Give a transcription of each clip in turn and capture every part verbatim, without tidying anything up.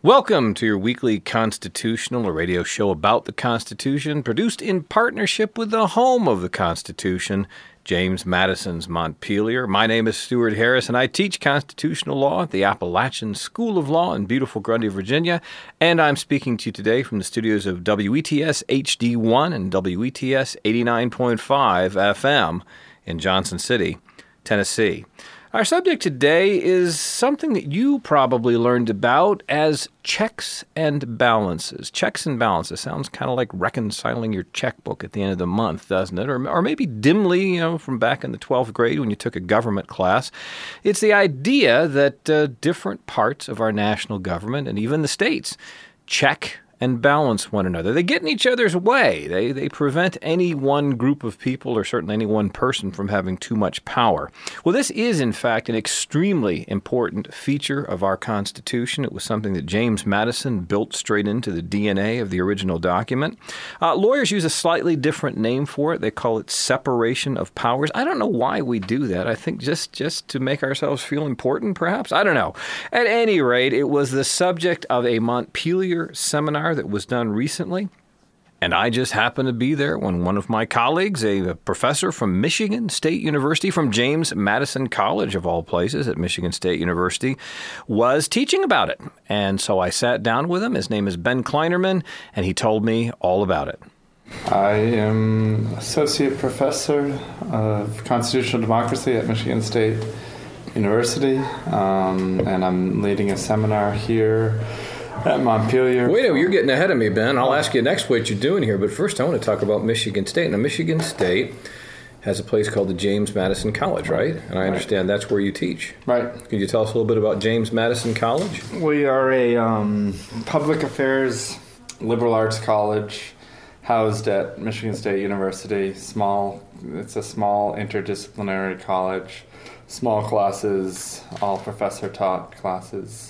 Welcome to your weekly Constitutional, a radio show about the Constitution, produced in partnership with the home of the Constitution, James Madison's Montpelier. My name is Stuart Harris, and I teach constitutional law at the Appalachian School of Law in beautiful Grundy, Virginia. And I'm speaking to you today from the studios of W E T S H D one and W E T S eighty-nine point five F M in Johnson City, Tennessee. Our subject today is something that you probably learned about as checks and balances. Checks and balances sounds kind of like reconciling your checkbook at the end of the month, doesn't it? Or, or maybe dimly, you know, from back in the twelfth grade when you took a government class. It's the idea that uh, different parts of our national government and even the states check and balance one another. They get in each other's way. They they prevent any one group of people or certainly any one person from having too much power. Well, this is, in fact, an extremely important feature of our Constitution. It was something that James Madison built straight into the D N A of the original document. Uh, lawyers use a slightly different name for it. They call it separation of powers. I don't know why we do that. I think just, just to make ourselves feel important, perhaps? I don't know. At any rate, it was the subject of a Montpelier seminar that was done recently, and I just happened to be there when one of my colleagues, a, a professor from Michigan State University, from James Madison College of all places at Michigan State University, was teaching about it. And so I sat down with him. His name is Ben Kleinerman, and he told me all about it. I am Associate Professor of Constitutional Democracy at Michigan State University, um, and I'm leading a seminar here at Montpelier. Wait a minute, you're getting ahead of me, Ben. I'll ask you next what you're doing here, but first I want to talk about Michigan State. Now, Michigan State has a place called the James Madison College, right? And I understand that's where you teach. Right. Could you tell us a little bit about James Madison College? We are a um, public affairs liberal arts college housed at Michigan State University. Small. It's a small interdisciplinary college. Small classes, all professor-taught classes.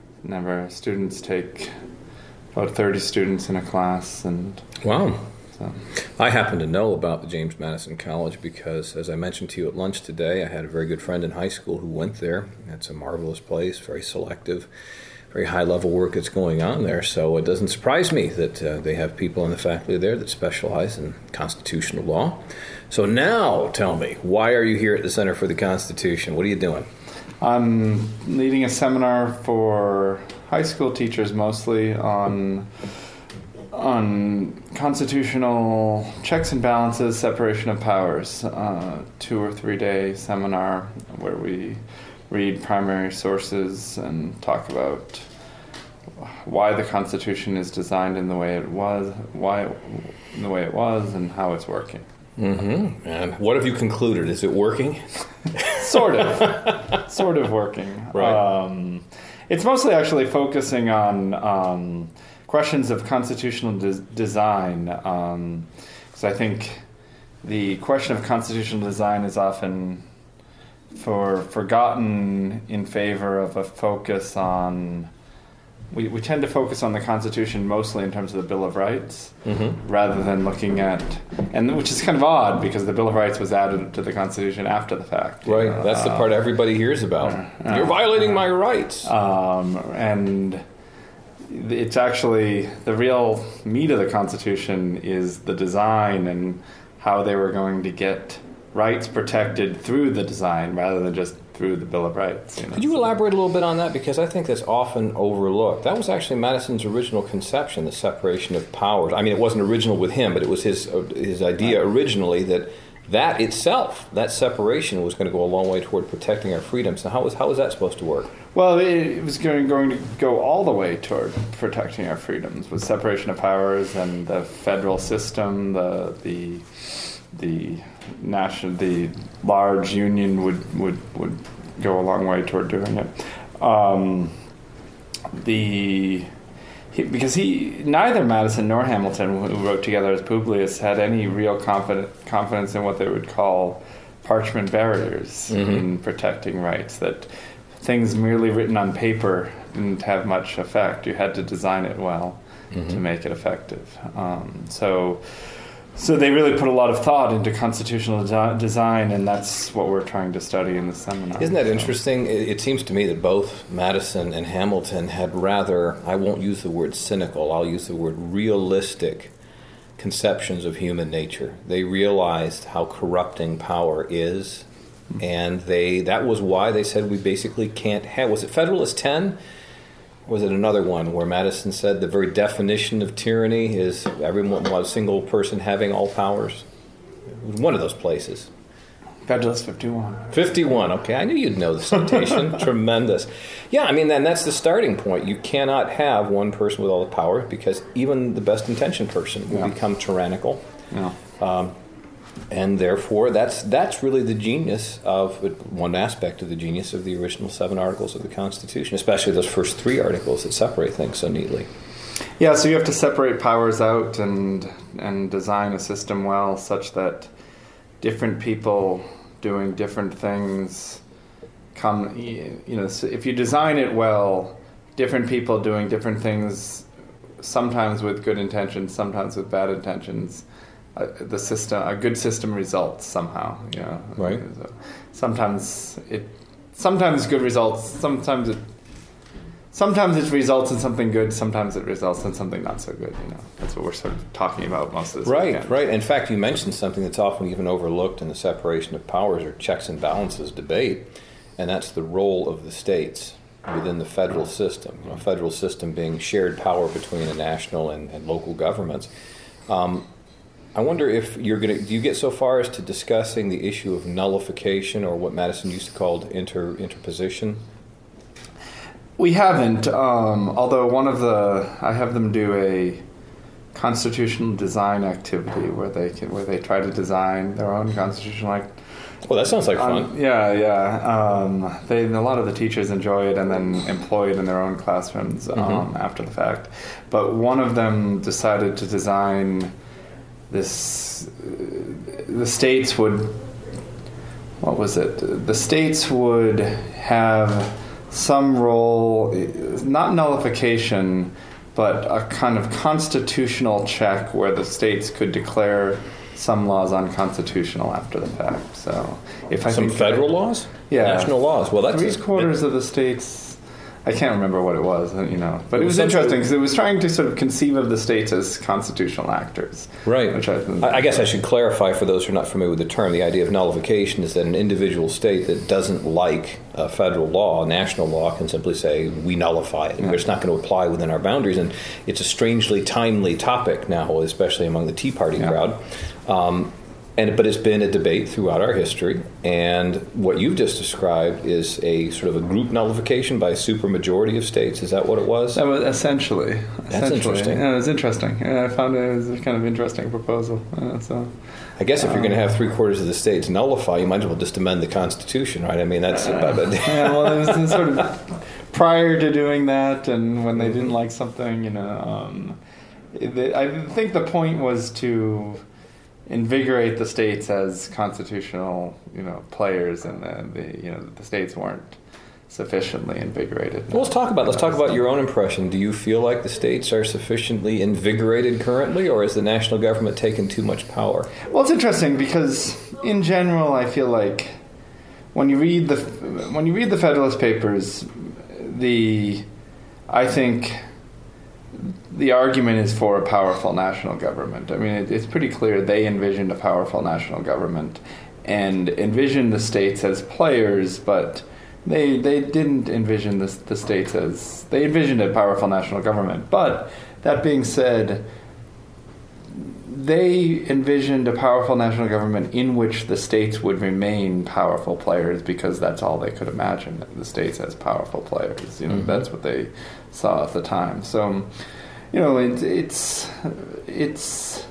Never students take about thirty students in a class, and wow. So. I happen to know about the James Madison College because, as I mentioned to you at lunch today, I had a very good friend in high school who went there. It's a marvelous place, very selective, very high-level work that's going on there. So it doesn't surprise me that uh, they have people in the faculty there that specialize in constitutional law. So now, tell me, why are you here at the Center for the Constitution? What are you doing? I'm leading a seminar for high school teachers mostly on on constitutional checks and balances, separation of powers. Uh, two or three day seminar where we read primary sources and talk about why the Constitution is designed in the way it was, why in the way it was, and how it's working. Mm-hmm. And what have you concluded? Is it working? Sort of. sort of working. Right. Um, it's mostly actually focusing on um, questions of constitutional de- design. Um, because I think the question of constitutional design is often for forgotten in favor of a focus on... We, we tend to focus on the Constitution mostly in terms of the Bill of Rights, mm-hmm. rather than looking at, and which is kind of odd because the Bill of Rights was added to the Constitution after the fact. Right, know? that's the part everybody hears about. Uh, You're violating uh, my rights. Um, and it's actually, the real meat of the Constitution is the design and how they were going to get rights protected through the design rather than just through the Bill of Rights. You know? Could you elaborate a little bit on that? Because I think that's often overlooked. That was actually Madison's original conception, the separation of powers. I mean, it wasn't original with him, but it was his uh, his idea originally that that itself, that separation, was going to go a long way toward protecting our freedoms. Now, how was, how was that supposed to work? Well, it was going, going to go all the way toward protecting our freedoms with separation of powers and the federal system, the the the national, the large union would, would, would go a long way toward doing it. Um, the he, because he neither Madison nor Hamilton, who wrote together as Publius, had any real confident, confidence in what they would call parchment barriers mm-hmm. in protecting rights. That things merely written on paper didn't have much effect. You had to design it well mm-hmm. to make it effective. Um, so. So they really put a lot of thought into constitutional de- design, and that's what we're trying to study in the seminar. Isn't that so. interesting? It, it seems to me that both Madison and Hamilton had rather, I won't use the word cynical, I'll use the word realistic conceptions of human nature. They realized how corrupting power is, and they that was why they said we basically can't have, was it Federalist ten? Was it another one where Madison said the very definition of tyranny is everyone, a single person having all powers? It was one of those places. Federalist fifty-one. fifty-one, okay. I knew you'd know the citation. Tremendous. Yeah, I mean, then that's the starting point. You cannot have one person with all the power because even the best intentioned person will yeah. become tyrannical. Yeah. Um, and therefore, that's that's really the genius of, one aspect of the genius of the original seven articles of the Constitution, especially those first three articles that separate things so neatly. Yeah, so you have to separate powers out and and design a system well such that different people doing different things come, you know, so if you design it well, different people doing different things, sometimes with good intentions, sometimes with bad intentions, uh, the system, a good system results somehow, you know. Right. So sometimes it, sometimes good results, sometimes it, sometimes it results in something good, sometimes it results in something not so good, you know. That's what we're sort of talking about most of this Right, weekend. right. In fact, you mentioned something that's often even overlooked in the separation of powers or checks and balances debate, and that's the role of the states within the federal system. You know, federal system being shared power between the national and, and local governments. Um, I wonder if you're going to, do you get so far as to discussing the issue of nullification, or what Madison used to call inter, interposition? We haven't, um, although one of the, I have them do a constitutional design activity where they can, where they try to design their own constitutional act. Well, that sounds like fun. Um, yeah, yeah. Um, they, a lot of the teachers enjoy it and then employ it in their own classrooms um, mm-hmm. after the fact. But one of them decided to design this, uh, the states would, what was it? The states would have some role, not nullification, but a kind of constitutional check where the states could declare some laws unconstitutional after the fact. So, if I some think federal that, laws, yeah, national laws. Well, that's three quarters of the states. I can't remember what it was, you know, but it, It was, was interesting because it was trying to sort of conceive of the states as constitutional actors. Right. Which I, I, I guess I should clarify for those who are not familiar with the term. The idea of nullification is that an individual state that doesn't like a federal law, national law, can simply say, we nullify it. Yeah. It's not going to apply within our boundaries. And it's a strangely timely topic now, especially among the Tea Party yeah. crowd. Um, And, but it's been a debate throughout our history, and what you've just described is a sort of a group nullification by a supermajority of states. Is that what it was? That was essentially. That's essentially. interesting. Yeah, it was interesting. Yeah, I found it was a kind of interesting proposal. Uh, so, I guess if um, you're going to have three quarters of the states nullify, you might as well just amend the Constitution, right? I mean, that's uh, about it. Yeah, well, it was sort of prior to doing that, and when they didn't like something, you know, um, it, I think the point was to invigorate the states as constitutional, you know, players, and the, the you know the states weren't sufficiently invigorated. Well, let's talk about let's talk about your own impression. Do you feel like the states are sufficiently invigorated currently, or has the national government taken too much power? Well, it's interesting because in general, I feel like when you read the when you read the Federalist Papers, the I think. The argument is for a powerful national government. I mean, it, it's pretty clear they envisioned a powerful national government and envisioned the states as players, but they they didn't envision the, the states as... They envisioned a powerful national government. But that being said, they envisioned a powerful national government in which the states would remain powerful players because that's all they could imagine, the states as powerful players. You know, mm-hmm. That's what they saw at the time. So, you know, it, it's it's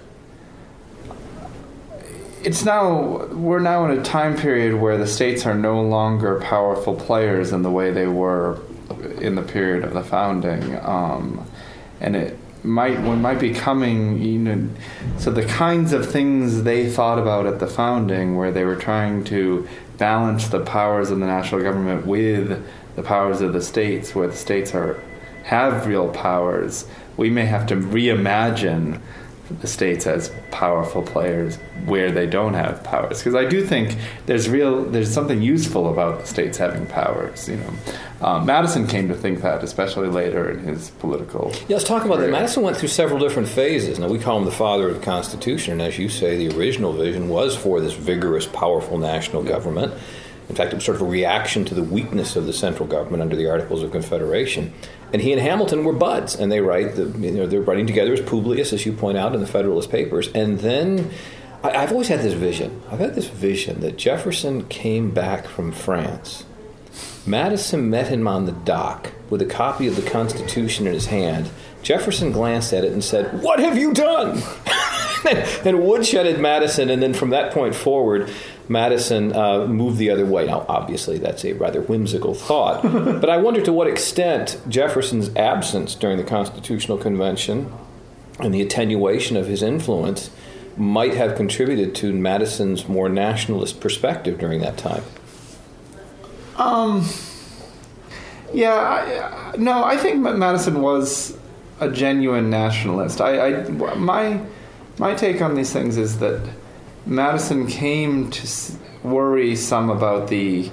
it's now we're now in a time period where the states are no longer powerful players in the way they were in the period of the founding, um, and it might we might be coming. You know, so the kinds of things they thought about at the founding, where they were trying to balance the powers of the national government with the powers of the states, where the states are have real powers, we may have to reimagine the states as powerful players where they don't have powers. Because I do think there's real, there's something useful about the states having powers. You know, um, Madison came to think that, especially later in his political. Yeah, let's talk about career. that. Madison went through several different phases. Now we call him the father of the Constitution, and as you say, the original vision was for this vigorous, powerful national yeah. government. In fact, it was sort of a reaction to the weakness of the central government under the Articles of Confederation. And he and Hamilton were buds, and they write, the, you know, they're writing together as Publius, as you point out, in the Federalist Papers. And then I, I've always had this vision. I've had this vision that Jefferson came back from France. Madison met him on the dock with a copy of the Constitution in his hand. Jefferson glanced at it and said, "What have you done?" and woodshedded Madison, and then from that point forward, Madison uh, moved the other way. Now, obviously, that's a rather whimsical thought, but I wonder to what extent Jefferson's absence during the Constitutional Convention and the attenuation of his influence might have contributed to Madison's more nationalist perspective during that time. Um. Yeah, I, no, I think Madison was a genuine nationalist. I, I my my take on these things is that Madison came to worry some about the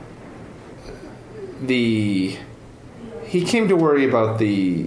the he came to worry about the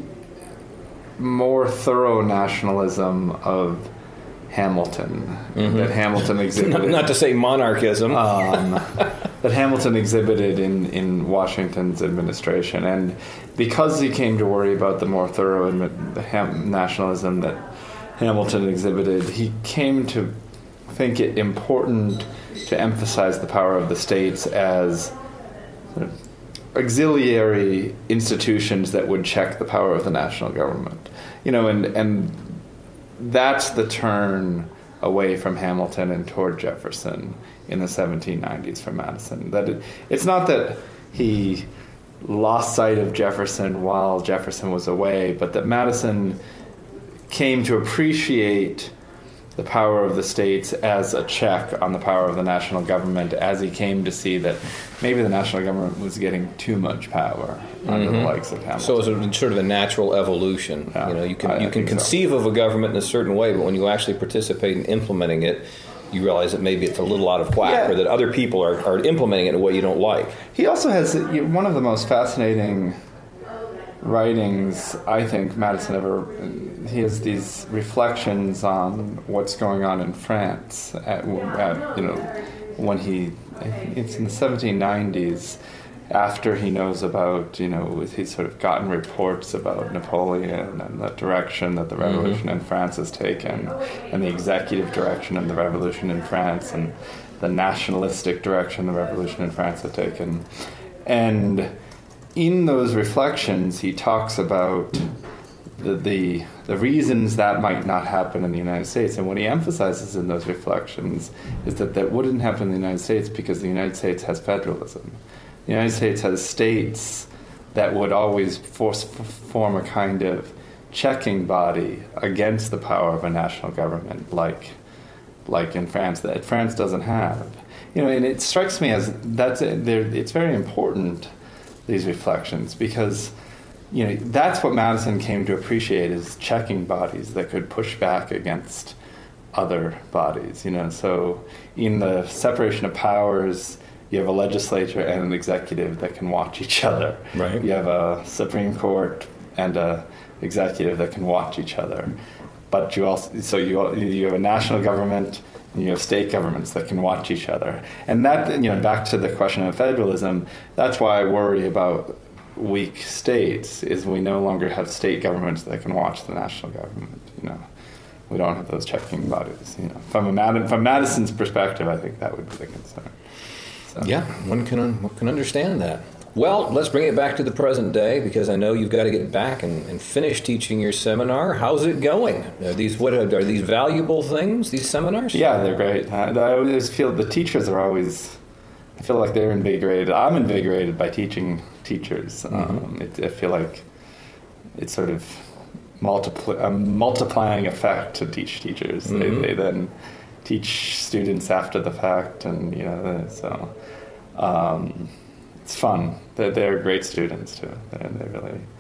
more thorough nationalism of Hamilton mm-hmm. that Hamilton exhibited. not, not to say monarchism. Um, that Hamilton exhibited in, in Washington's administration. And because he came to worry about the more thorough the ham, nationalism that Hamilton exhibited, he came to think it important to emphasize the power of the states as sort of auxiliary institutions that would check the power of the national government. You know, and and that's the turn away from Hamilton and toward Jefferson in the seventeen nineties for Madison. That it, it's not that he lost sight of Jefferson while Jefferson was away, but that Madison came to appreciate the power of the states as a check on the power of the national government, as he came to see that maybe the national government was getting too much power under mm-hmm. the likes of Hamilton. So it's a, sort of a natural evolution. Yeah, you know, you can I, you I can conceive so. of a government in a certain way, but when you actually participate in implementing it, you realize that maybe it's a little out of whack, yeah. or that other people are, are implementing it in a way you don't like. He also has one of the most fascinating writings, I think, Madison ever. He has these reflections on what's going on in France at, at you know when he it's in the seventeen nineties, after he knows about, you know, he's sort of gotten reports about Napoleon and the direction that the revolution mm-hmm. in France has taken, and the executive direction of the revolution in France, and the nationalistic direction the revolution in France had taken. And in those reflections, he talks about the, the the reasons that might not happen in the United States. And what he emphasizes in those reflections is that that wouldn't happen in the United States because the United States has federalism. The United States has states that would always force, form a kind of checking body against the power of a national government, like like in France, that France doesn't have. You know, and it strikes me as that's it's very important, these reflections, because you know that's what Madison came to appreciate, is checking bodies that could push back against other bodies. You know, so in the separation of powers, you have a legislature and an executive that can watch each other. Right. You have a Supreme Court and a executive that can watch each other. But you also so you you have a national government and you have state governments that can watch each other. And that, you know, back to the question of federalism, that's why I worry about weak states, is we no longer have state governments that can watch the national government. You know, we don't have those checking bodies. You know, from a Mad- from Madison's perspective, I think that would be the concern. So. Yeah, one can un- one can understand that. Well, let's bring it back to the present day, because I know you've got to get back and, and finish teaching your seminar. How's it going? Are these what are, are these valuable things? These seminars? Yeah, they're great. I, I always feel the teachers are always. I feel like they're invigorated. I'm invigorated by teaching teachers. Mm-hmm. Um, it, I feel like it's sort of multiply, a multiplying effect to teach teachers. Mm-hmm. They, they then teach students after the fact, and you know, so. Um, It's fun. They're, they're great students too. They're, they're really,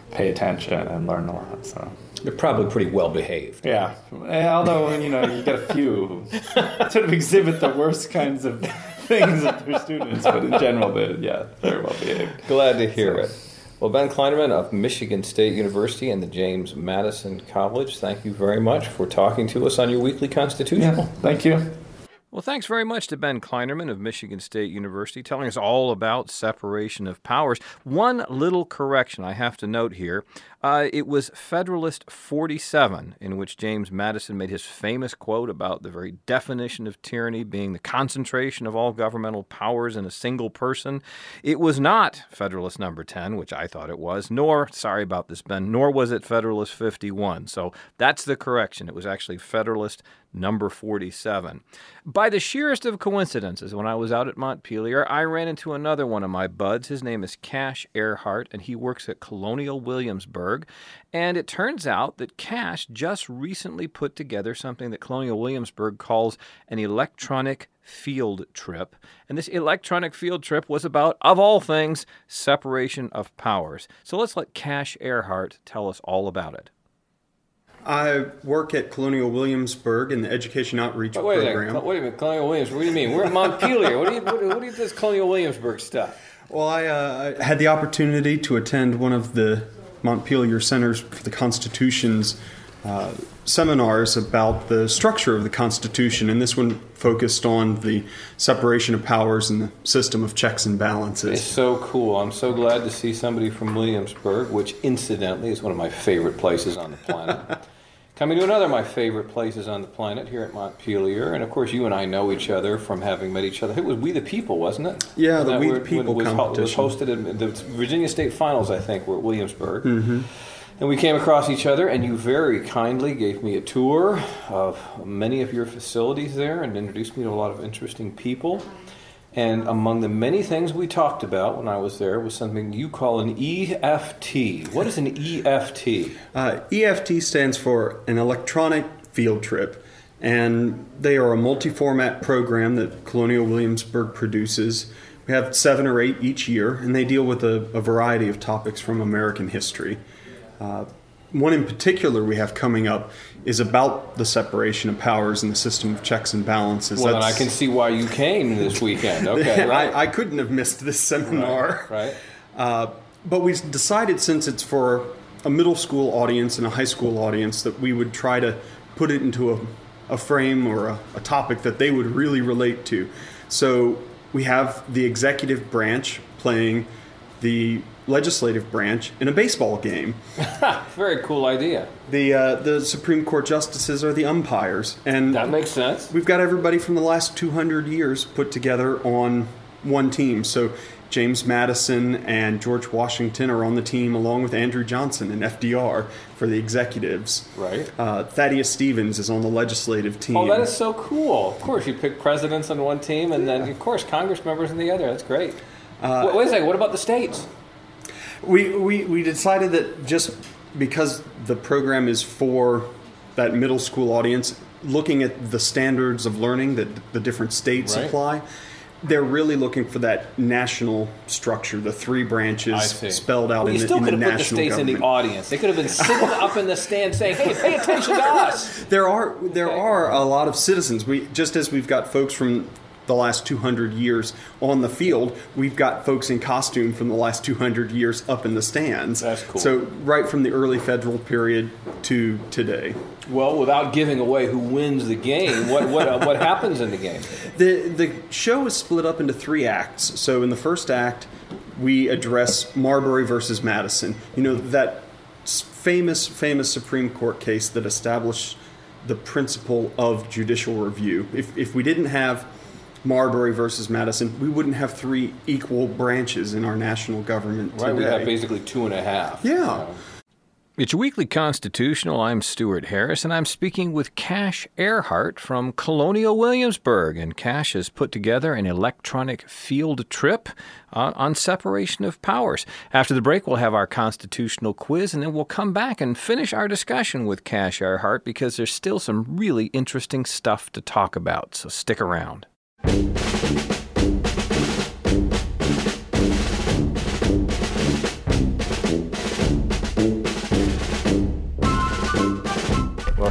pay attention and learn a lot. So they're probably pretty well behaved. Yeah, although you know you get a few who sort of exhibit the worst kinds of things of their students, but in general, they're yeah, very well behaved. Glad to hear so. it. Well, Ben Kleinerman of Michigan State University and the James Madison College, thank you very much for talking to us on your weekly Constitutional. Yeah, thank you. Well, thanks very much to Ben Kleinerman of Michigan State University telling us all about separation of powers. One little correction I have to note here. Uh, it was Federalist forty-seven in which James Madison made his famous quote about the very definition of tyranny being the concentration of all governmental powers in a single person. It was not Federalist number ten, which I thought it was, nor, sorry about this, Ben, nor was it Federalist fifty-one. So that's the correction. It was actually Federalist number forty-seven. By the sheerest of coincidences, when I was out at Montpelier, I ran into another one of my buds. His name is Cash Earhart, and he works at Colonial Williamsburg. And it turns out that Cash just recently put together something that Colonial Williamsburg calls an electronic field trip. And this electronic field trip was about, of all things, separation of powers. So let's let Cash Earhart tell us all about it. I work at Colonial Williamsburg in the Education Outreach but wait Program. A second. Wait a minute, Colonial Williamsburg, what do you mean? We're at Montpelier. What do you, what, what do you do this Colonial Williamsburg stuff? Well, I, uh, I had the opportunity to attend one of the Montpelier Centers for the Constitution's uh, seminars about the structure of the Constitution, and this one focused on the separation of powers and the system of checks and balances. It's so cool. I'm so glad to see somebody from Williamsburg, which incidentally is one of my favorite places on the planet. Coming to another of my favorite places on the planet here at Montpelier, and of course you and I know each other from having met each other. It was We the People, wasn't it? Yeah, wasn't the We where, the People was, competition. It was hosted in the Virginia State Finals, I think, were at Williamsburg. Mm-hmm. And we came across each other, and you very kindly gave me a tour of many of your facilities there and introduced me to a lot of interesting people. And among the many things we talked about when I was there was something you call an E F T. What is an E F T? Uh, E F T stands for an electronic field trip, and they are a multi-format program that Colonial Williamsburg produces. We have seven or eight each year, and they deal with a, a variety of topics from American history. Uh, one in particular we have coming up is about the separation of powers and the system of checks and balances. Well, That's, then I can see why you came this weekend. Okay, right. I, I couldn't have missed this seminar. Right. right. Uh, but we decided, since it's for a middle school audience and a high school audience, that we would try to put it into a, a frame or a, a topic that they would really relate to. So we have the executive branch playing the legislative branch in a baseball game. Very cool idea. The uh, the Supreme Court justices are the umpires, and that makes sense. We've got everybody from the last two hundred years put together on one team. So James Madison and George Washington are on the team, along with Andrew Johnson and F D R for the executives. Right. Uh, Thaddeus Stevens is on the legislative team. Oh, that is so cool. Of course, you pick presidents on one team, and then, of course, Congress members on the other. That's great. Uh, wait, wait a second. What about the states? We, we we decided that just because the program is for that middle school audience, looking at the standards of learning that the different states right. apply, they're really looking for that national structure, the three branches spelled out well, in, the, in the national government. You still could have put the states government. in the audience. They could have been sitting up in the stand saying, hey, pay attention to us. There are there okay. are a lot of citizens. We just as we've got folks from the last two hundred years on the field, we've got folks in costume from the last two hundred years up in the stands. That's cool. So right from the early federal period to today. Well, without giving away who wins the game, what what uh, what happens in the game? The the show is split up into three acts. So in the first act, we address Marbury versus Madison. You know, that famous famous Supreme Court case that established the principle of judicial review. If if we didn't have Marbury versus Madison, we wouldn't have three equal branches in our national government today. Right, we have basically two and a half. Yeah. You know. It's your weekly Constitutional. I'm Stuart Harris, and I'm speaking with Cash Earhart from Colonial Williamsburg. And Cash has put together an electronic field trip uh, on separation of powers. After the break, we'll have our constitutional quiz, and then we'll come back and finish our discussion with Cash Earhart because there's still some really interesting stuff to talk about. So stick around.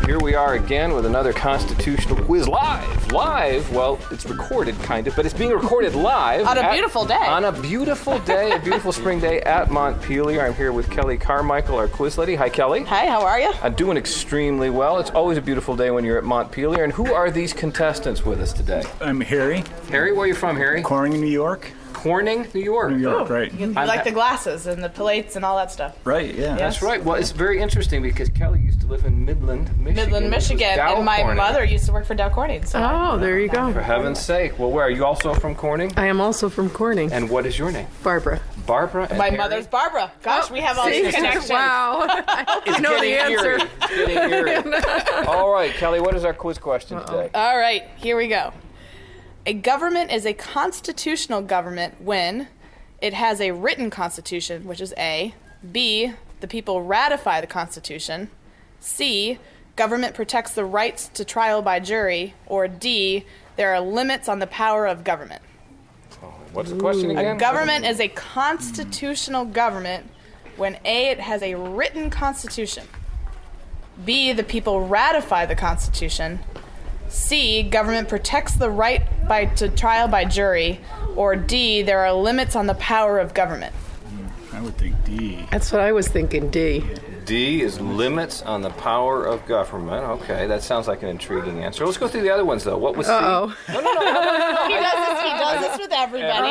Here we are again with another constitutional quiz live. Live, well, it's recorded kind of, but it's being recorded live. On a at, beautiful day. On a beautiful day, a beautiful spring day at Montpelier. I'm here with Kelly Carmichael, our quiz lady. Hi, Kelly. Hi, how are you? I'm doing extremely well. It's always a beautiful day when you're at Montpelier. And who are these contestants with us today? I'm Harry. Harry, where are you from, Harry? Corning, New York. Corning, New York. New York, right. You like the glasses and the plates and all that stuff. Right, yeah. That's right. Well, it's very interesting because Kelly used to live in Midland, Michigan. Midland, which was Michigan, Dow and my Corning. mother used to work for Dow Corning. So Oh, there you go. For heaven's sake. Well, where are you also from Corning? I am also from Corning. And what is your name? Barbara. Barbara and my Harry? mother's Barbara. Gosh, we have all See? these connections. Wow. I hope It's you know the getting answer. eerie. It's getting eerie. All right, Kelly, what is our quiz question today? All right, here we go. A government is a constitutional government when it has a written constitution, which is A. B. The people ratify the constitution. C. Government protects the rights to trial by jury. Or D. There are limits on the power of government. What's the question again? A government is a constitutional government when A. It has a written constitution. B. The people ratify the constitution. C. Government protects the right by to trial by jury. Or D. There are limits on the power of government. I would think D. That's what I was thinking, D. D is limits on the power of government. Okay, that sounds like an intriguing answer. Let's go through the other ones, though. What was C? Uh-oh. No, no, no, no, no. He does this, he does this with everybody.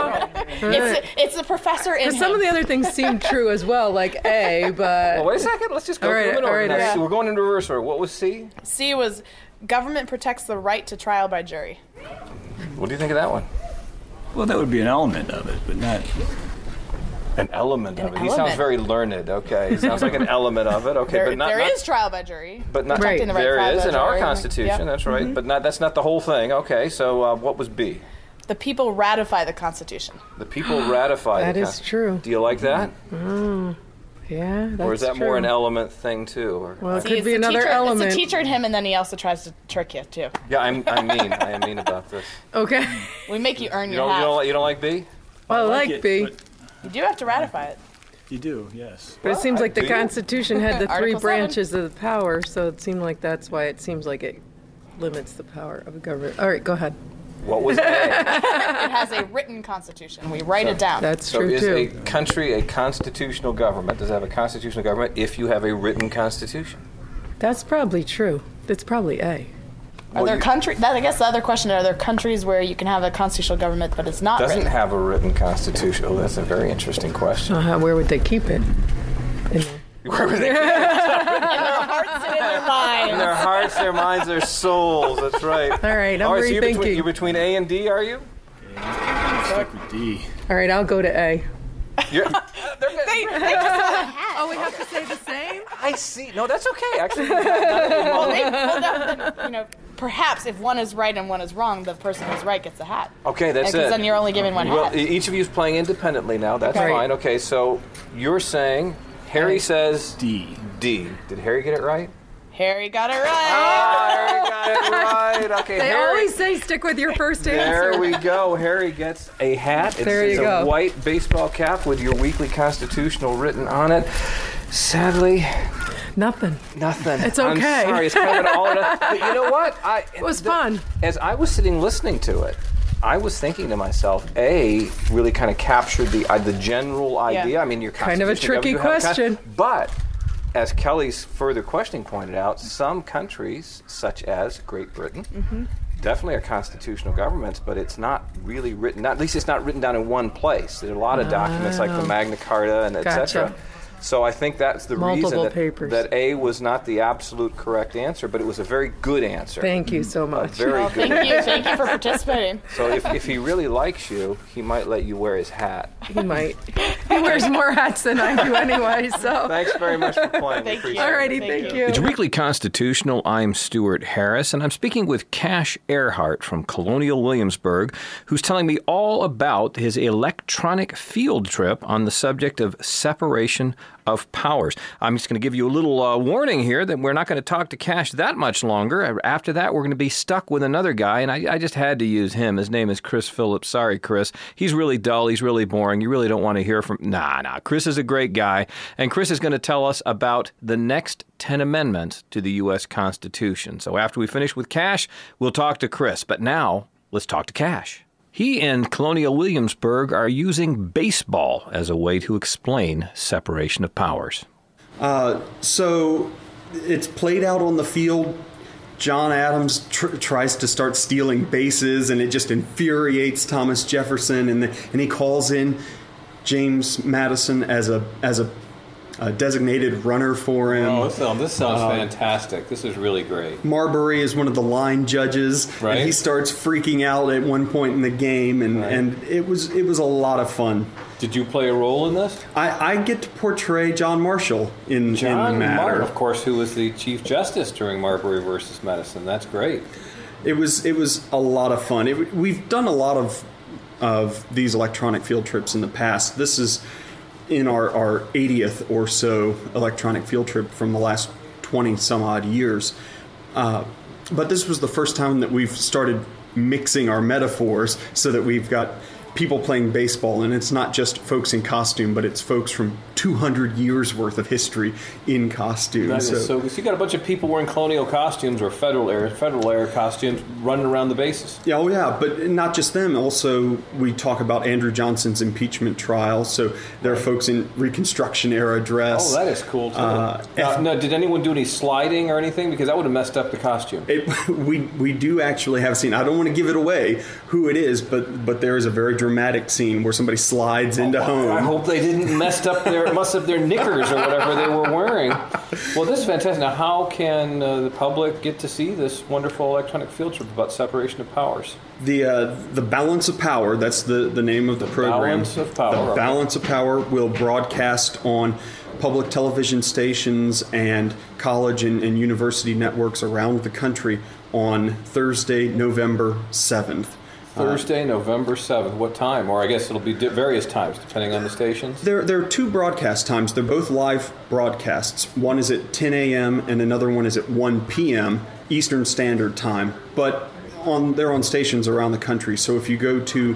It's, it's the professor in Because some him. of the other things seem true as well, like A, but... Well, wait a second. Let's just go All right, through them in all order. right, Now, all right. We're going in reverse order. What was C? C was government protects the right to trial by jury. What do you think of that one? Well, that would be an element of it, but not... An element of An it. He sounds element. very learned. Okay, sounds like an element of it. Okay, There, but not. there not, is trial by jury. But not. Right. Protecting the right to There trial is by in our jury. Constitution. Yep. That's right. But not. That's not the whole thing. Okay. So uh, what was B? The people ratify the Constitution. The people ratify. That the is Consti- true. Do you like that, Yeah, that's or is that true. more an element thing too? Or, Well, it See, could it's be the another teacher, element. It's the teacher in him, and then he also tries to trick you, too. yeah, I'm, I mean, I am mean about this. Okay. We make you earn You your don't. You hat. don't. You don't like B? Well, I like it, B. but You do have to ratify it. You do, yes. But it seems I like the do. Constitution had the three Article seven. branches of the power, so it seemed like that's why it seems like it limits the power of a government. All right, go ahead. What was A? It has a written constitution. We write it down. That's So true, is too. a country a constitutional government? Does it have a constitutional government if you have a written constitution? That's probably true. It's probably A. Are Well, there you- country? That I guess the other question: are there countries where you can have a constitutional government, but it's not Doesn't written? have a written constitution. Oh, that's a very interesting question. Uh, where would they keep it? In there. Where would they in their hearts and in their minds. In their hearts, their minds, their souls. That's right. All right, I'm All right, so you're between, rethinking. you're between A and D, are you? I'm stuck with D. All right, I'll go to A. You're, Oh, we have to say the same? I see. No, that's okay. Actually, Well, they, well, that, then, you know, perhaps if one is right and one is wrong, the person who's right gets a hat. okay, that's Because it. then you're only given one Well, hat. e- each of you is playing independently now. That's Okay. fine. Okay, so you're saying Harry says D. D. Did Harry get it right? Harry got it right. Ah, Harry got it right. Okay, They Harry. always say stick with your first answer. There we go. Harry gets a hat. It's, There you it's a go. white baseball cap with your weekly constitutional written on it. Sadly, Nothing. nothing. It's I'm okay. sorry. It's kind of an all or nothing. But you know what? I, It was fun. As I was sitting listening to it, I was thinking to myself, A, really kind of captured the uh, the general idea. I mean, your Kind of a constitution, tricky you have a con- question. But as Kelly's further questioning pointed out, some countries, such as Great Britain, Mm-hmm. definitely are constitutional governments, but it's not really written. Not, at least it's not written down in one place. There are a lot of documents like the Magna Carta and et Gotcha. cetera. So I think that's the reason Multiple that, papers. that A was not the absolute correct answer, but it was a very good answer. Thank you so A much. very Well, good thank you. Thank you for participating. so if, if he really likes you, he might let you wear his hat. He might. He wears more hats than I do anyway, so. Thanks very much for playing. We Thank you. appreciate it. Alrighty, Thank thank you. you. It's Weekly Constitutional. I'm Stuart Harris, and I'm speaking with Cash Earhart from Colonial Williamsburg, who's telling me all about his electronic field trip on the subject of separation of Powers. I'm just going to give you a little uh, warning here that we're not going to talk to Cash that much longer. After that, we're going to be stuck with another guy, and I, I just had to use him. His name is Chris Phillips. Sorry, Chris. He's really dull. He's really boring. You really don't want to hear from... Nah, nah. Chris is a great guy, and Chris is going to tell us about the next ten amendments to the U S Constitution. So after we finish with Cash, we'll talk to Chris. But now, let's talk to Cash. He and Colonial Williamsburg are using baseball as a way to explain separation of powers. Uh, so it's played out on the field. John Adams tr- tries to start stealing bases, and it just infuriates Thomas Jefferson, and the, and he calls in James Madison as a as a, a designated runner for him. Oh, this sounds, this sounds uh, fantastic. This is really great. Marbury is one of the line judges, right. And he starts freaking out at one point in the game, and, right. and it was it was a lot of fun. Did you play a role in this? I, I get to portray John Marshall in, John in the matter. Martin, of course, who was the Chief Justice during Marbury versus Madison. That's great. It was it was a lot of fun. It, we've done a lot of of these electronic field trips in the past. This is in our, our eightieth or so electronic field trip from the last twenty some odd years. Uh, but this was the first time that we've started mixing our metaphors so that we've got people playing baseball, and it's not just folks in costume, but it's folks from two hundred years worth of history in costume. That so, is so, so you got a bunch of people wearing colonial costumes or federal era, federal era costumes running around the bases. Yeah, oh yeah, but not just them. Also, we talk about Andrew Johnson's impeachment trial, so there are folks in Reconstruction era dress. Oh, that is cool, too. Uh, now, now, did anyone do any sliding or anything? Because that would have messed up the costume. It, we we do actually have a scene. I don't want to give it away who it is, but but there is a very dramatic scene where somebody slides into oh, home. I hope they didn't mess up their mess up their knickers or whatever they were wearing. Well, this is fantastic. Now, how can uh, the public get to see this wonderful electronic field trip about separation of powers? The uh, the Balance of Power, that's the, the name of the, the program. Balance of Power. The Balance of Power will broadcast on public television stations and college and, and university networks around the country on Thursday, November seventh. Thursday, November seventh. What time? Or I guess it'll be di- various times depending on the stations. There, there are two broadcast times. They're both live broadcasts. One is at ten a.m. and another one is at one p.m. Eastern Standard Time. But on they're on stations around the country. So if you go to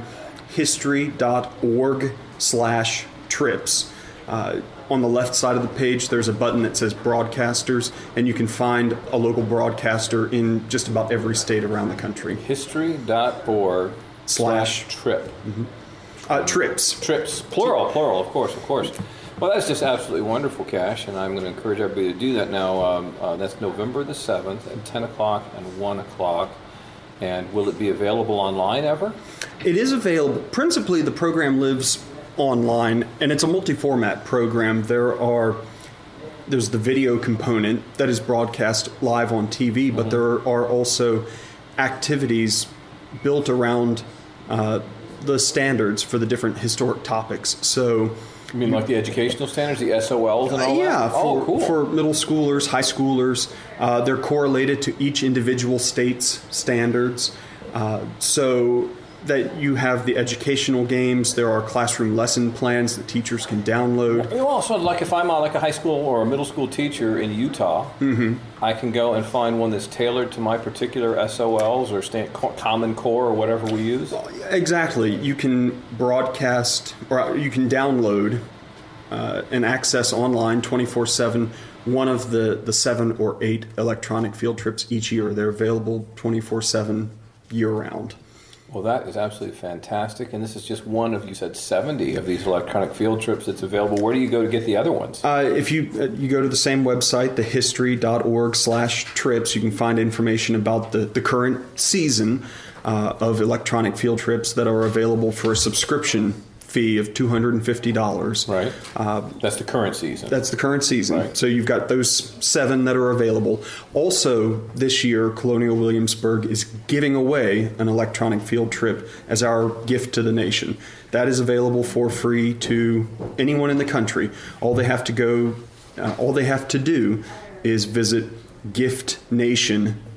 history.org slash trips, uh, on the left side of the page, there's a button that says Broadcasters, and you can find a local broadcaster in just about every state around the country. History.org slash trip. Mm-hmm. Uh, trips. Trips. Plural, plural, of course, of course. Well, that's just absolutely wonderful, Cash, and I'm going to encourage everybody to do that now. Um, uh, that's November the seventh at ten o'clock and one o'clock. And will it be available online ever? It is available. Principally, the program lives online, and it's a multi-format program. There are there's the video component that is broadcast live on T V, but mm-hmm. there are also activities built around uh, the standards for the different historic topics. So, you mean like the educational standards, the S O Ls and all uh, yeah, that? Yeah, for, oh, cool. for middle schoolers, high schoolers. Uh, they're correlated to each individual state's standards. Uh, so that you have the educational games. There are classroom lesson plans that teachers can download. Well, so like if I'm a, like a high school or a middle school teacher in Utah, mm-hmm. I can go and find one that's tailored to my particular S O Ls or stand, Common Core or whatever we use. Exactly. You can broadcast or you can download uh, and access online twenty-four seven one of the, the seven or eight electronic field trips each year. They're available twenty-four seven year-round. Well, that is absolutely fantastic, and this is just one of, you said, seventy of these electronic field trips that's available. Where do you go to get the other ones? Uh, if you uh, you go to the same website, the history.org slash trips, you can find information about the, the current season uh, of electronic field trips that are available for a subscription fee of two hundred fifty dollars. Right. Uh, that's the current season. That's the current season. Right. So you've got those seven that are available. Also, this year, Colonial Williamsburg is giving away an electronic field trip as our gift to the nation. That is available for free to anyone in the country. All they have to go, uh, all they have to do is visit gift nation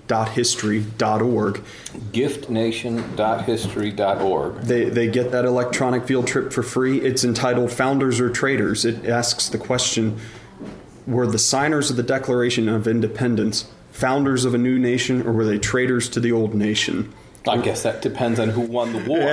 dot history dot org. gift nation dot history dot org. They, they get that electronic field trip for free. It's entitled Founders or Traitors. It asks the question, were the signers of the Declaration of Independence founders of a new nation, or were they traitors to the old nation? I guess that depends on who won the war.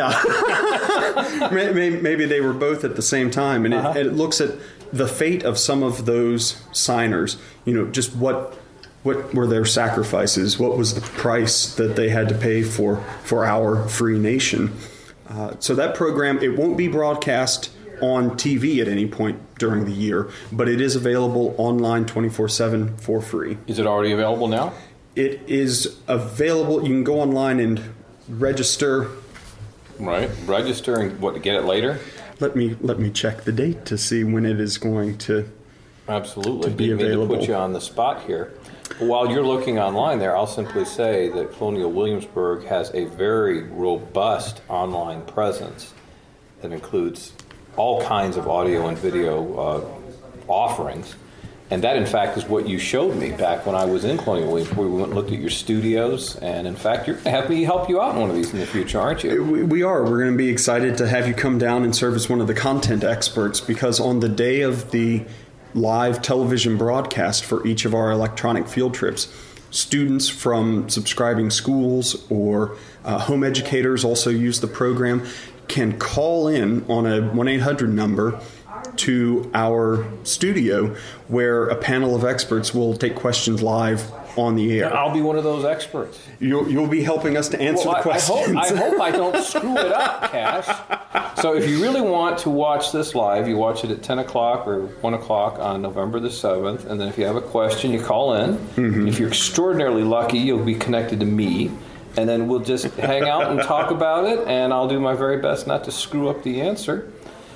Yeah. maybe, maybe they were both at the same time. And uh-huh. it, it looks at the fate of some of those signers. You know, just what what were their sacrifices? What was the price that they had to pay for, for our free nation? Uh, so that program, it won't be broadcast on T V at any point during the year, but it is available online twenty-four seven for free. Is it already available now? It is available. You can go online and register. Right. Register and what, to get it later? Let me let me check the date to see when it is going to Absolutely. to be Didn't mean available. to put you on the spot here. But while you're looking online there, I'll simply say that Colonial Williamsburg has a very robust online presence that includes all kinds of audio and video uh, offerings. And that, in fact, is what you showed me back when I was in Colonial Williamsburg. We went and looked at your studios, and in fact, you're going to have me help you out in one of these in the future, aren't you? We, we are. We're going to be excited to have you come down and serve as one of the content experts, because on the day of the live television broadcast for each of our electronic field trips, students from subscribing schools or uh, home educators also use the program, can call in on a one eight hundred number to our studio, where a panel of experts will take questions live on the air. I'll be one of those experts. You'll, you'll be helping us to answer well, the questions. I, I, hope, I hope I don't screw it up, Cash. So if you really want to watch this live, you watch it at ten o'clock or one o'clock on November the seventh, and then if you have a question, you call in. Mm-hmm. If you're extraordinarily lucky, you'll be connected to me, and then we'll just hang out and talk about it, and I'll do my very best not to screw up the answer.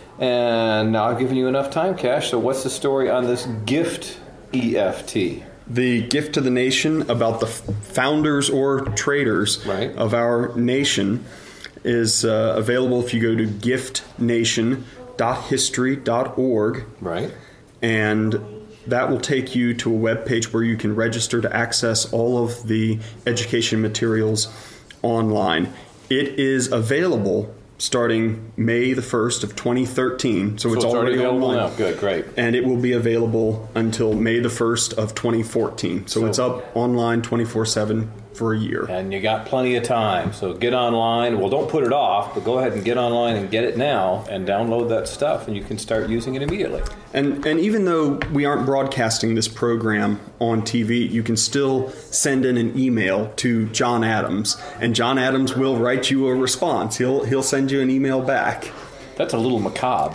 And now I've given you enough time, Cash, so what's the story on this gift E F T? The gift to the nation about the founders or traitors right. of our nation is uh, available if you go to gift nation dot history dot org. Right. And that will take you to a web page where you can register to access all of the education materials online. It is available starting May the first of twenty thirteen. So, so it's, it's already, already available online. now. Good, great. And it will be available until May the first of twenty fourteen. So, so it's up online twenty-four seven for a year. And you got plenty of time. So get online. Well, don't put it off, but go ahead and get online and get it now and download that stuff, and you can start using it immediately. And and even though we aren't broadcasting this program on T V, you can still send in an email to John Adams, and John Adams will write you a response. He'll he'll send you an email back. That's a little macabre.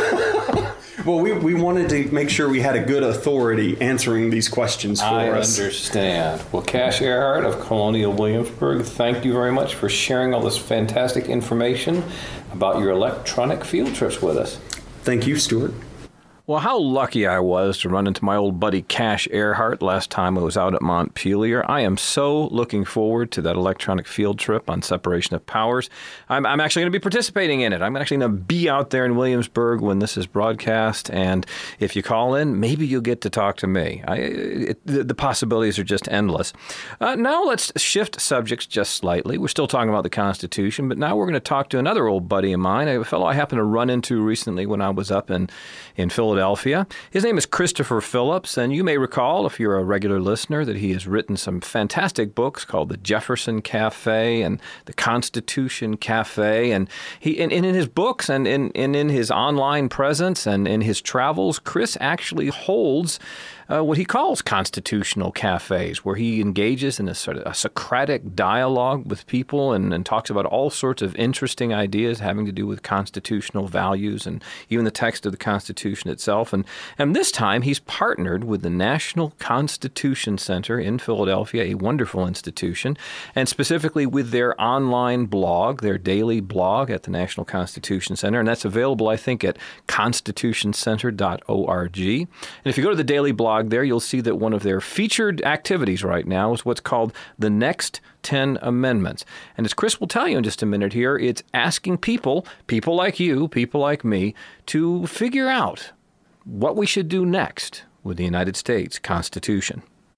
Well, we, we wanted to make sure we had a good authority answering these questions for I us. I understand. Well, Cash Earhart of Colonial Williamsburg, thank you very much for sharing all this fantastic information about your electronic field trips with us. Thank you, Stuart. Well, how lucky I was to run into my old buddy Cash Earhart last time I was out at Montpelier. I am so looking forward to that electronic field trip on separation of powers. I'm, I'm actually going to be participating in it. I'm actually going to be out there in Williamsburg when this is broadcast, and if you call in, maybe you'll get to talk to me. I, it, the, the possibilities are just endless. Uh, now let's shift subjects just slightly. We're still talking about the Constitution, but now we're going to talk to another old buddy of mine, a fellow I happened to run into recently when I was up in, in Philadelphia. His name is Christopher Phillips, and you may recall, if you're a regular listener, that he has written some fantastic books called The Jefferson Cafe and The Constitution Cafe. And he, and, and in his books and in, and in his online presence and in his travels, Chris actually holds Uh, what he calls constitutional cafes, where he engages in a sort of a Socratic dialogue with people and, and talks about all sorts of interesting ideas having to do with constitutional values and even the text of the Constitution itself. And, and this time he's partnered with the National Constitution Center in Philadelphia, a wonderful institution, and specifically with their online blog, their daily blog at the National Constitution Center. And that's available, I think, at constitution center dot org. And if you go to the daily blog there, you'll see that one of their featured activities right now is what's called the Next ten Amendments. And as Chris will tell you in just a minute here, it's asking people, people like you, people like me, to figure out what we should do next with the United States Constitution.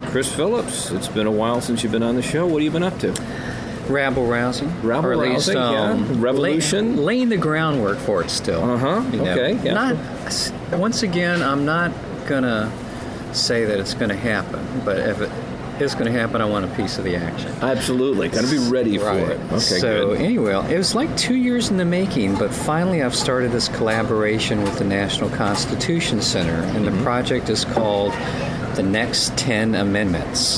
Chris Phillips, it's been a while since you've been on the show. What have you been up to? Rabble rousing. Rabble or at rousing, least, um, yeah. Revolution? Lay, laying the groundwork for it still. Uh-huh, You know, okay, yeah. Not, once again, I'm not going to say that it's going to happen, but if it is going to happen, I want a piece of the action. Absolutely. Got to be ready for Right. it. Okay, so good. anyway, it was like two years in the making, but finally I've started this collaboration with the National Constitution Center, and Mm-hmm. the project is called The Next ten Amendments.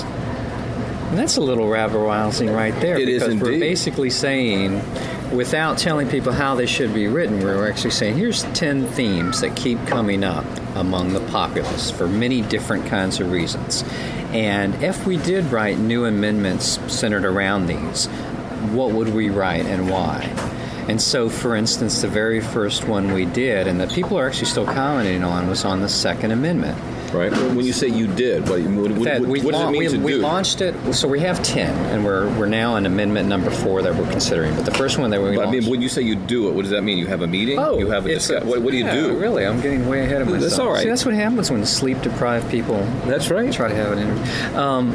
And that's a little rabble-rousing right there. It is because we're indeed. basically saying, without telling people how they should be written, we're actually saying, here's ten themes that keep coming up among the populace for many different kinds of reasons. And if we did write new amendments centered around these, what would we write and why? And so, for instance, the very first one we did, and that people are actually still commenting on, was on the Second Amendment. Right. When you say you did, what, what, what, That what we does lau- it mean we, to we do? launched it, so we have ten, and we're we're now on amendment number four that we're considering. But the first one that we But I launched... mean, when you say you do it, what does that mean? You have a meeting? Oh, you have a it's discussion? What, what do you yeah, do? Really, I'm getting way ahead of myself. That's all right. See, that's what happens when sleep-deprived people That's right. try to have an interview. Um,